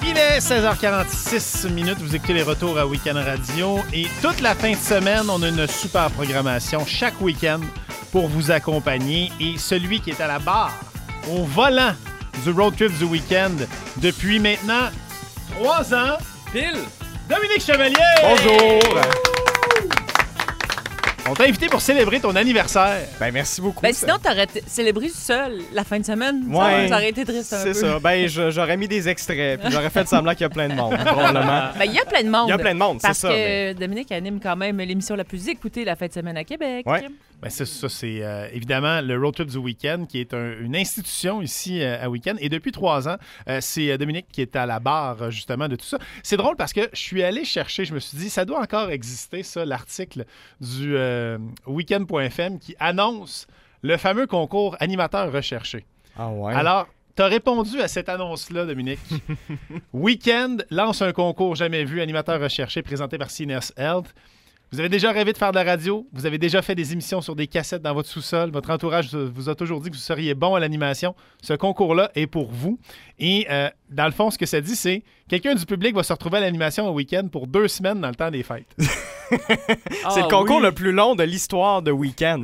Il est 16h46 minutes. Vous écoutez les retours à Week-end Radio. Et toute la fin de semaine, on a une super programmation chaque week-end pour vous accompagner. Et celui qui est à la barre, au volant du road trip du week-end depuis maintenant 3 ans, Pile! Dominique Chevalier! Bonjour! On t'a invité pour célébrer ton anniversaire. Ben, merci beaucoup. Ben, sinon, t'aurais célébré seul la fin de semaine. Ouais. Ça aurait été triste un peu. C'est ça. Ben, j'aurais mis des extraits, puis j'aurais fait semblant qu'il y a plein de monde, probablement. Ben, il y a plein de monde. Il y a plein de monde, c'est parce ça. que mais- Dominique anime quand même l'émission la plus écoutée la fin de semaine à Québec. Ouais. Ben c'est ça, c'est évidemment le Road Trip du Week-end qui est une institution ici à Week-end. Et depuis 3 ans, c'est Dominique qui est à la barre justement de tout ça. C'est drôle parce que je suis allé chercher, je me suis dit, ça doit encore exister, ça, l'article du weekend.fm qui annonce le fameux concours animateur recherché. Ah ouais? Alors, tu as répondu à cette annonce-là, Dominique. Weekend lance un concours jamais vu, animateur recherché, présenté par CNS Health. Vous avez déjà rêvé de faire de la radio? Vous avez déjà fait des émissions sur des cassettes dans votre sous-sol? Votre entourage vous a toujours dit que vous seriez bon à l'animation? Ce concours-là est pour vous. Et dans le fond, ce que ça dit, c'est quelqu'un du public va se retrouver à l'animation au week-end pour 2 semaines dans le temps des fêtes. C'est le concours le plus long de l'histoire de Week-end.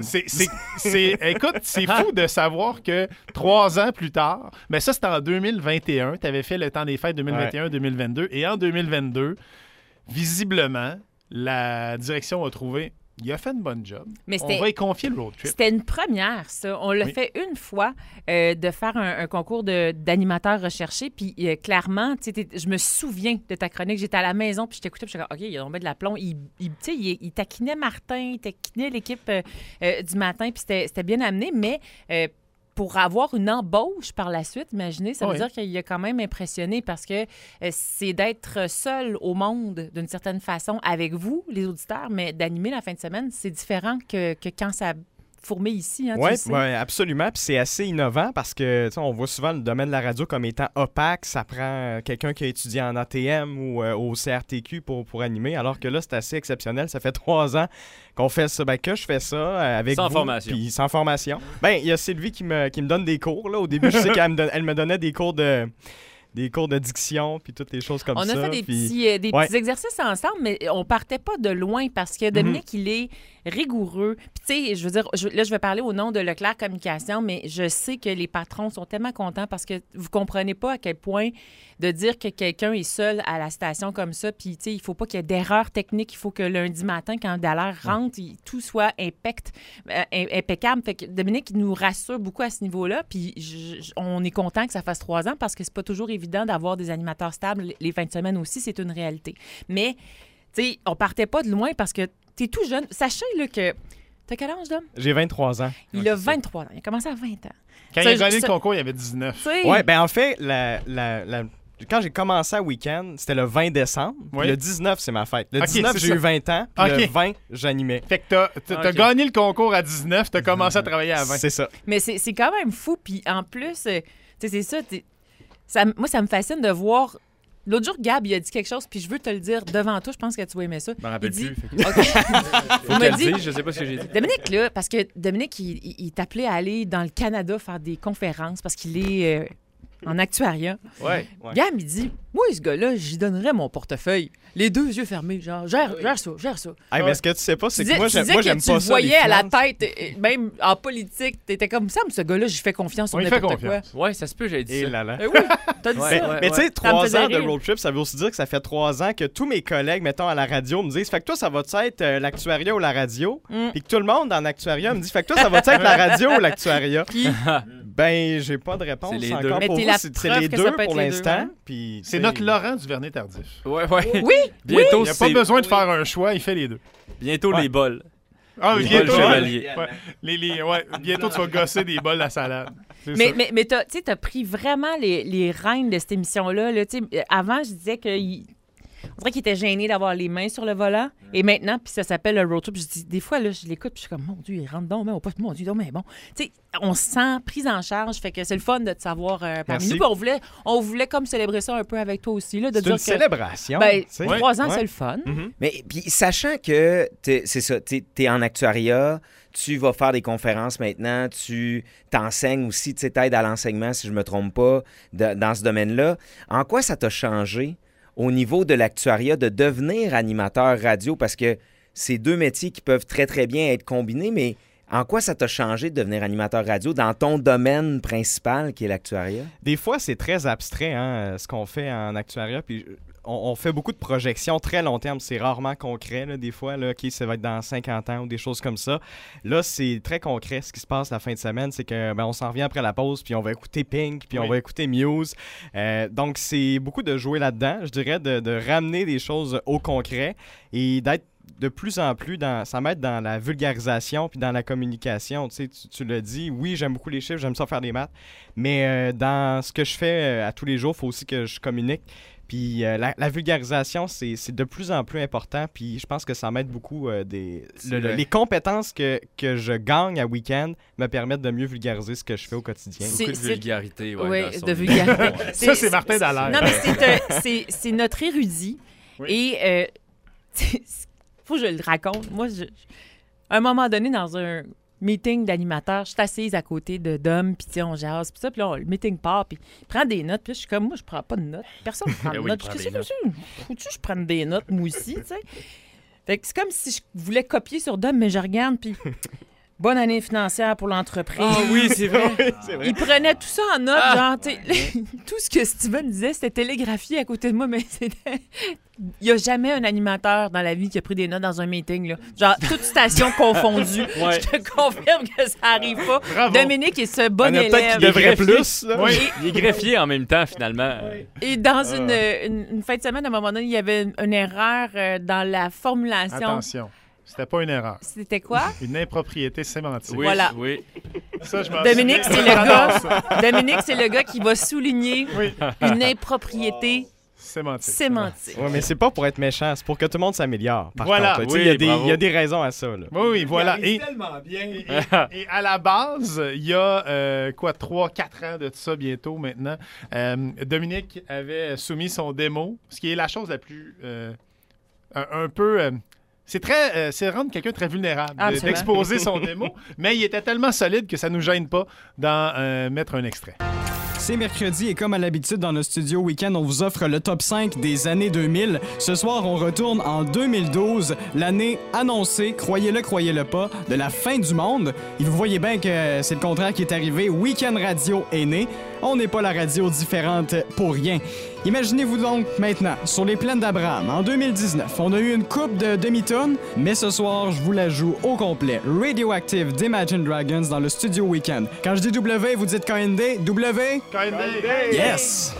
Écoute, c'est fou de savoir que 3 ans plus tard, mais ça, c'était en 2021. Tu avais fait le temps des fêtes 2021-2022. Et en 2022, visiblement, la direction a trouvé, il a fait une bonne job. Mais On va y confier le road trip. C'était une première, ça. On l'a fait une fois de faire un concours d'animateurs recherchés. Puis clairement, je me souviens de ta chronique. J'étais à la maison, puis je t'écoutais, puis j'étais comme, OK, il a tombé de l'aplomb. Il taquinait Martin, il taquinait l'équipe du matin, puis c'était bien amené. Mais pour avoir une embauche par la suite, imaginez, ça veut dire qu'il a quand même impressionné parce que c'est d'être seul au monde d'une certaine façon avec vous, les auditeurs, mais d'animer la fin de semaine, c'est différent que quand ça fourmille ici. Hein, Oui, absolument. Puis c'est assez innovant parce que on voit souvent le domaine de la radio comme étant opaque. Ça prend quelqu'un qui a étudié en ATM ou au CRTQ pour animer, alors que là, c'est assez exceptionnel. Ça fait 3 ans qu'on fait ça. Ben, que je fais ça avec sans vous. Formation. Puis sans formation. Ben, il y a Sylvie qui me donne des cours. Là. Au début, je sais qu'elle me donnait des cours de diction, puis toutes les choses comme ça. On a fait des petits exercices ensemble, mais on partait pas de loin parce que Dominique, il est rigoureux. Puis tu sais, je veux dire, là, je vais parler au nom de Leclerc Communication, mais je sais que les patrons sont tellement contents parce que vous comprenez pas à quel point de dire que quelqu'un est seul à la station comme ça, puis tu sais, il faut pas qu'il y ait d'erreurs techniques. Il faut que lundi matin, quand Dallaire rentre, tout soit impeccable. Fait que Dominique, il nous rassure beaucoup à ce niveau-là, puis on est content que ça fasse 3 ans parce que c'est pas toujours évident d'avoir des animateurs stables. Les fins de semaine aussi, c'est une réalité. Mais, tu sais, on partait pas de loin parce que t'es tout jeune. Sachez là, que... T'as quel âge, Dom? J'ai 23 ans. Il a 23 ans. Il a commencé à 20 ans. Quand il a gagné le concours, il avait 19. Oui, ben en fait, quand j'ai commencé à Week-end, c'était le 20 décembre. Oui. Le 19, c'est ma fête. Le Ok, 19, c'est j'ai ça. eu 20 ans. Puis le 20, j'animais. Fait que t'as gagné le concours à 19, t'as commencé à travailler à 20. C'est ça. Mais c'est quand même fou. Puis en plus, tu sais, c'est ça, moi, ça me fascine de voir... L'autre jour, Gab, il a dit quelque chose, puis je veux te le dire devant toi. Je pense que tu vas aimer ça. Je m'en rappelle Il dit... plus. OK. Faut qu'elle le dise, je sais pas ce que j'ai dit. Dominique, là, parce que Dominique, il t'appelait à aller dans le Canada faire des conférences parce qu'il est en actuariat. Ouais. Gab, il dit, moi, ce gars-là, j'y donnerais mon portefeuille. Les 2 yeux fermés, genre, gère ça. Hey, mais ce que tu sais pas, c'est que moi, j'aime que pas tu ça. le voyais les à la finances. tête, même en politique, t'étais comme ça, mais ce gars-là, j'y fais confiance sur On lui fait n'importe quoi. confiance. Ouais, ça se peut, j'ai dit Et ça. là là. Eh oui, t'as dit Ouais, ça. ouais. Mais tu sais, Ça me 3 faisait ans de rire. road trip, ça veut aussi dire que ça fait 3 ans que tous mes collègues, mettons, à la radio, me disent, fait que toi, ça va être l'actuariat ou la radio? Puis que tout le monde en actuariat me dit, fait que toi, ça va être la radio ou l'actuariat? Ben, j'ai pas de réponse C'est les deux. encore Mais pour t'es vous. la C'est preuve les que deux ça peut être pour les deux, l'instant. hein? Puis, C'est tu notre sais, Laurent du Vernet tardif. Ouais. Oui, Bientôt, Il n'y a pas besoin de faire un choix, il fait les deux. Bientôt Ouais. les bols. Ah, Les bientôt, bols chevaliers. bientôt, tu vas gosser des bols à salade. C'est Mais, ça. mais tu sais, t'as pris vraiment les rênes de cette émission-là. Là, tu sais, avant, je disais que On dirait qu'il était gêné d'avoir les mains sur le volant. Et maintenant, puis ça s'appelle le road trip. Je dis, des fois, là, je l'écoute, puis je suis comme, mon Dieu, il rentre donc, mais au poste, mon Dieu, donc, mais bon. Tu sais, on se sent prise en charge. Fait que c'est le fun de te savoir parmi nous. Puis on voulait comme célébrer ça un peu avec toi aussi. Là, de c'est dire une célébration. Ben, 3 ans, c'est le fun. Mais puis, sachant que c'est ça, t'es en actuariat, tu vas faire des conférences maintenant, tu t'enseignes aussi, tu t'aides à l'enseignement, si je ne me trompe pas, dans ce domaine-là. En quoi ça t'a changé au niveau de l'actuariat de devenir animateur radio? Parce que c'est 2 métiers qui peuvent très, très bien être combinés, mais en quoi ça t'a changé de devenir animateur radio dans ton domaine principal qui est l'actuariat? Des fois, c'est très abstrait, hein, ce qu'on fait en actuariat, puis on fait beaucoup de projections très long terme. C'est rarement concret, là, des fois. Là, OK, ça va être dans 50 ans ou des choses comme ça. Là, c'est très concret. Ce qui se passe la fin de semaine, c'est que on s'en revient après la pause, puis on va écouter Pink, puis on va écouter Muse. Donc, c'est beaucoup de jouer là-dedans, je dirais, de ramener des choses au concret et d'être de plus en plus ça m'aide dans la vulgarisation puis dans la communication. Tu sais, tu l'as dit, oui, j'aime beaucoup les chiffres, j'aime ça faire des maths, mais dans ce que je fais à tous les jours, il faut aussi que je communique. Puis la vulgarisation, c'est de plus en plus important. Puis je pense que ça m'aide beaucoup. Les compétences que je gagne à week-end me permettent de mieux vulgariser ce que je fais au quotidien. Beaucoup de vulgarité. Oui, de vulgarité. Ça, c'est Martin Dallaire. Non, mais c'est notre érudit. Oui. Et faut que je le raconte. Moi, à un moment donné, dans un meeting d'animateurs, je suis assise à côté de Dom, puis on jase, puis ça, puis là, le meeting part, puis il prend des notes, puis je suis comme, moi, je prends pas de notes. Personne ne prend de notes. Faut-tu que je prenne des notes, moi aussi, tu sais? Fait que c'est comme si je voulais copier sur Dom, mais je regarde, puis... Bonne année financière pour l'entreprise. Ah oui, c'est vrai. Il prenait tout ça en note, genre, tu sais, tout ce que Steven disait, c'était télégraphié à côté de moi, mais c'était... Il n'y a jamais un animateur dans la vie qui a pris des notes dans un meeting, là. Genre, toute station confondue. Ouais. Je te confirme que ça n'arrive pas. Bravo. Dominique est ce bon élève. Peut-être qu'il devrait plus. Oui. Il est greffier en même temps, finalement. Et dans une fin de semaine, à un moment donné, il y avait une erreur dans la formulation. Attention. C'était pas une erreur. C'était quoi? Une impropriété sémantique. Oui, voilà. Oui. Ça, je m'en Dominique, c'est le gars. Dominique, c'est le gars qui va souligner une impropriété sémantique. Oui, mais c'est pas pour être méchant, c'est pour que tout le monde s'améliore. Voilà. Il y a des raisons à ça. Là. Oui, voilà. Il tellement bien. Et à la base, il y a 3-4 ans de ça bientôt maintenant, Dominique avait soumis son démo, ce qui est la chose la plus un peu... c'est rendre quelqu'un très vulnérable d'exposer son démo, mais il était tellement solide que ça nous gêne pas d'en mettre un extrait. C'est mercredi et comme à l'habitude dans nos studios Week-end, on vous offre le top 5 des années 2000. Ce soir, on retourne en 2012, l'année annoncée, croyez-le pas, de la fin du monde. Et vous voyez bien que c'est le contraire qui est arrivé. Week-end Radio est né. On n'est pas la radio différente pour rien. Imaginez-vous donc maintenant, sur les plaines d'Abraham, en 2019, on a eu une coupe de demi-tonne, mais ce soir, je vous la joue au complet. Radioactive d'Imagine Dragons dans le studio Week-end. Quand je dis W, vous dites KND. W? KND! Yes!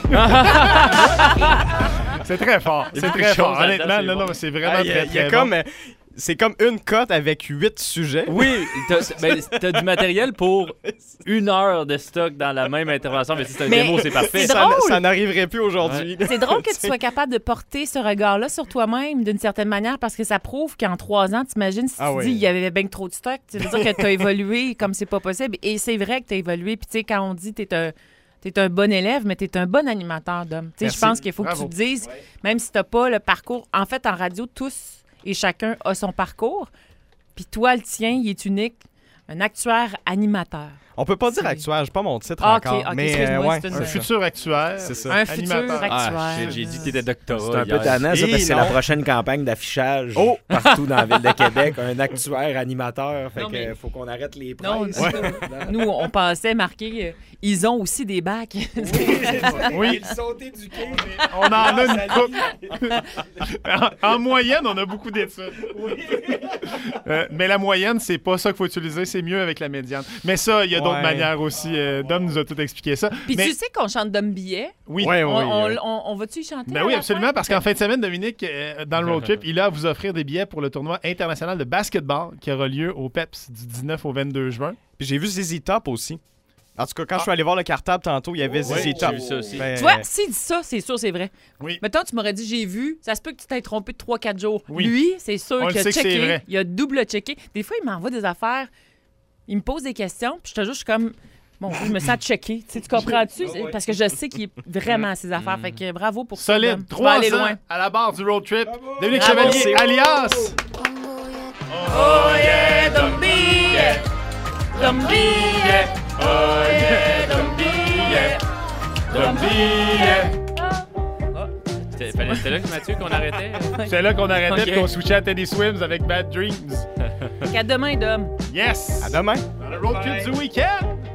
C'est très fort. C'est très fort. Honnêtement, non, c'est vraiment très bon. C'est comme une cote avec 8 sujets. Oui, t'as du matériel pour 1 heure de stock dans la même intervention. Mais si c'est un démo, c'est parfait. Ça n'arriverait plus aujourd'hui. C'est drôle que tu sois capable de porter ce regard-là sur toi-même d'une certaine manière parce que ça prouve qu'en 3 ans, t'imagines si tu dis il y avait bien trop de stock, tu veux dire que tu as évolué comme c'est pas possible. Et c'est vrai que tu as évolué. Puis tu sais, quand on dit t'es un bon élève, mais tu es un bon animateur, Dom. Je pense qu'il faut que tu te dises, même si tu n'as pas le parcours... En fait, en radio, tous et chacun a son parcours. Puis toi, le tien, il est unique. Un actuaire animateur. On peut pas dire actuaire, j'ai pas mon titre encore. OK, mais un futur actuaire. C'est ça. Un futur actuaire. J'ai dit que t'étais doctorat. C'est un peu tannant, ça, parce que c'est la prochaine campagne d'affichage partout dans la ville de Québec. Un actuaire animateur. Fait que faut qu'on arrête les prises. Nous, on pensait marquer... ils ont aussi des bacs. Oui. Ils sont éduqués. On en a une couple. En moyenne, on a beaucoup d'études. Mais la moyenne, c'est pas ça qu'il faut utiliser. C'est mieux avec la médiane. Mais ça, il y a d'autres manières aussi. Dom nous a tout expliqué ça. Puis tu sais qu'on chante Dom Billet? Oui. On va-tu y chanter? Ben oui, absolument, parce qu'en fin de semaine, Dominique, dans le road trip, il a à vous offrir des billets pour le tournoi international de basketball qui aura lieu au PEPS du 19 au 22 juin. Puis j'ai vu ZZ Top aussi. En tout cas, quand je suis allé voir le cartable tantôt, il y avait ZZ j'ai Top. vu ça aussi. Ben, Tu vois, s'il dit ça, c'est sûr, c'est vrai. Oui. Mettons, tu m'aurais dit, j'ai vu, ça se peut que tu t'aies trompé de 3-4 jours. Oui. Lui, c'est sûr On le qu'il a sait que c'est checké. vrai. Il a double checké. Des fois, il m'envoie des affaires, il me pose des questions, puis je te jure, je suis comme, bon, je me sens checké. Tu comprends-tu? Parce que je sais qu'il est vraiment à ses affaires. Fait que bravo pour ça. Solide. Dom. Tu vas 3 aller ans loin. à la barre du road trip. Dominique Bravo. Chevalier, alias... Oh yeah, Dombi, yeah. Dombi, yeah. Oh yeah, Dombi, yeah. Dombi, yeah. C'était là que Mathieu qu'on arrêtait. C'est là qu'on arrêtait Ok. et qu'on switchait à Teddy Swims avec Bad Dreams. À demain, Dom. Yes! À demain. Dans le road trip du week-end!